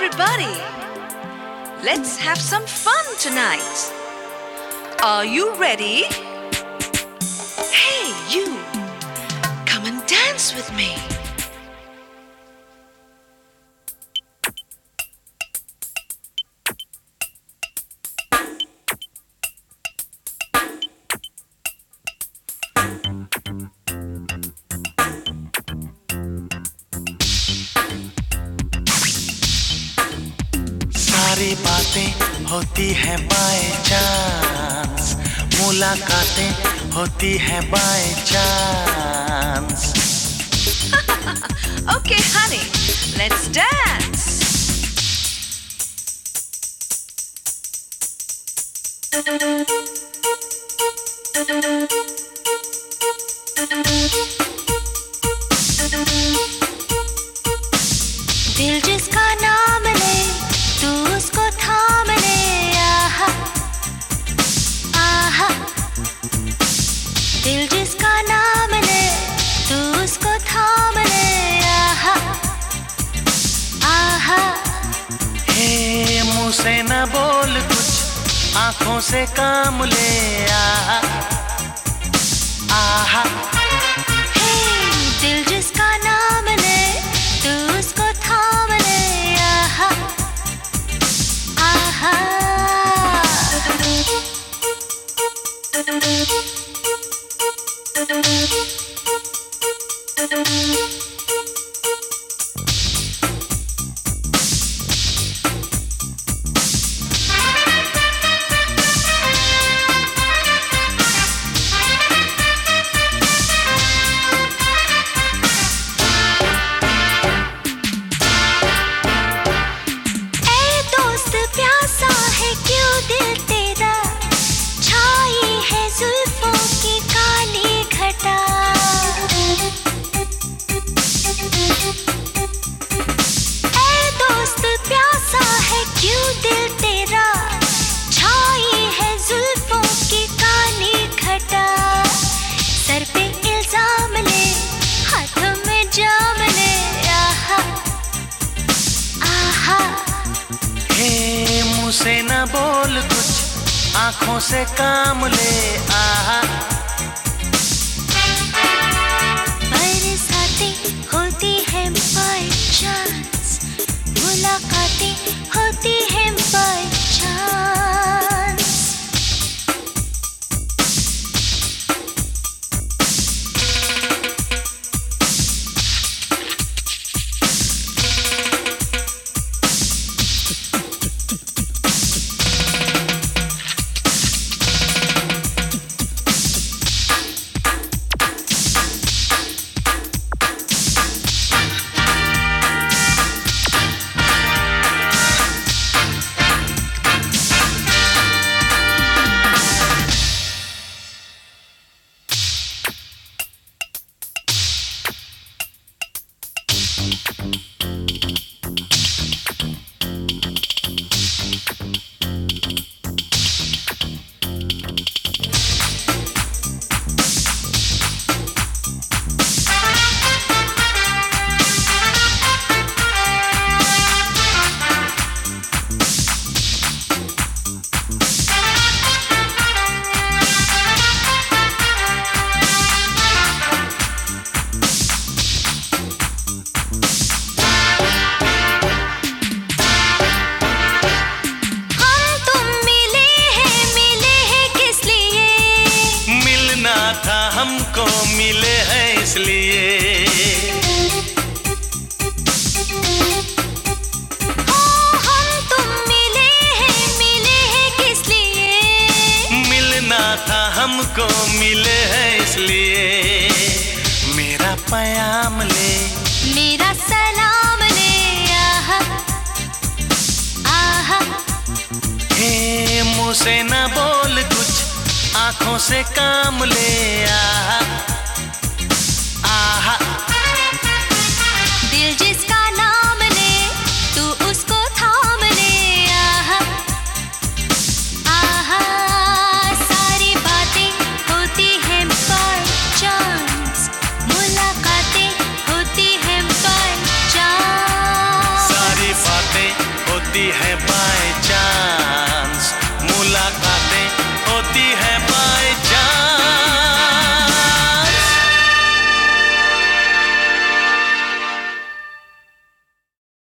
everybody. Let's have some fun tonight. Are you ready? Hey, you. Come and dance with me. सारी बातें होती हैं by chance, मुलाकातें होती हैं by chance. Okay, honey, let's dance. दिल जिसका नाम ले तू उसको थाम ले, आहा आहा। दिल जिसका नाम ले तू उसको थाम ले, आहा आहा। हे मुंह से न बोल कुछ, आंखों से काम ले, आहा आहा। हे दिल जिसका नाम ले तू उसको थाम ले, आहा आहा। से न बोल कुछ, आंखों से काम ले, आहा। बरसातें होती हैं बाय चांस, मुलाकातें होती हैं बाय चांस। हमको मिले हैं इसलिए, हम तुम मिले हैं किस लिए? मिलना था हमको मिले हैं इसलिए। मेरा प्याम ले, मेरा सलाम ले, आहा आहा। हे मुंह से न बोल कुछ, आंखों से काम ले, आहा आहा। दिल जिसका नाम ले तू उसको थाम ले, आहा आहा। सारी बातें होती हैं बाय चांस, मुलाकातें होती हैं बाय चांस। सारी बातें होती है बाय चांस।